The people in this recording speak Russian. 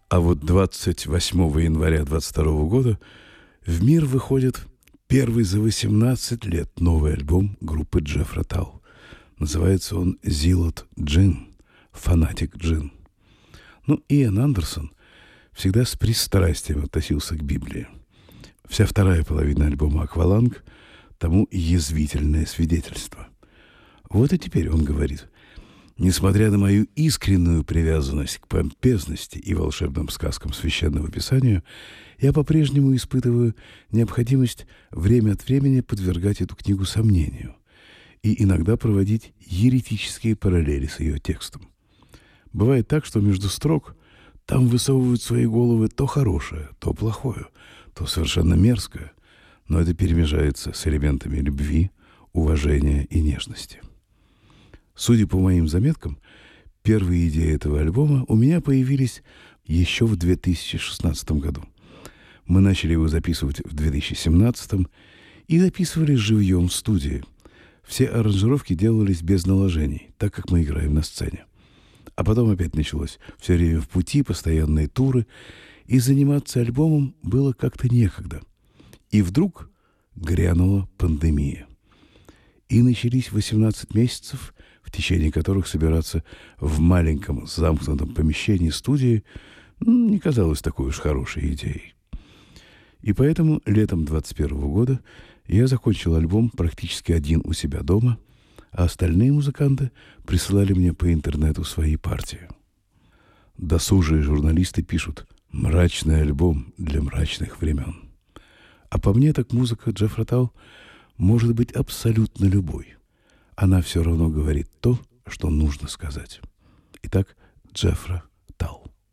А вот 28 января 22 года в мир выходит первый за 18 лет новый альбом группы Джеффри Тал. Называется он «Зилот Джин», «Фанатик Джин». Ну, Иэн Андерсон всегда с пристрастием относился к Библии. Вся вторая половина альбома «Акваланг» тому язвительное свидетельство. Вот и теперь он говорит: несмотря на мою искреннюю привязанность к помпезности и волшебным сказкам Священного Писания, я по-прежнему испытываю необходимость время от времени подвергать эту книгу сомнению и иногда проводить еретические параллели с ее текстом. Бывает так, что между строк там высовывают свои головы то хорошее, то плохое, то совершенно мерзкое, но это перемежается с элементами любви, уважения и нежности. Судя по моим заметкам, первые идеи этого альбома у меня появились еще в 2016 году. Мы начали его записывать в 2017 и записывали живьем в студии. Все аранжировки делались без наложений, так как мы играем на сцене. А потом опять началось все время в пути, постоянные туры, и заниматься альбомом было как-то некогда. И вдруг грянула пандемия. И начались 18 месяцев, в течение которых собираться в маленьком замкнутом помещении студии не казалось такой уж хорошей идеей. И поэтому летом 2021 года я закончил альбом практически один у себя дома, а остальные музыканты присылали мне по интернету свои партии. Досужие журналисты пишут: «Мрачный альбом для мрачных времен». А по мне так музыка Джеффри Тал может быть абсолютно любой. Она все равно говорит то, что нужно сказать. Итак, Джеффри Тал.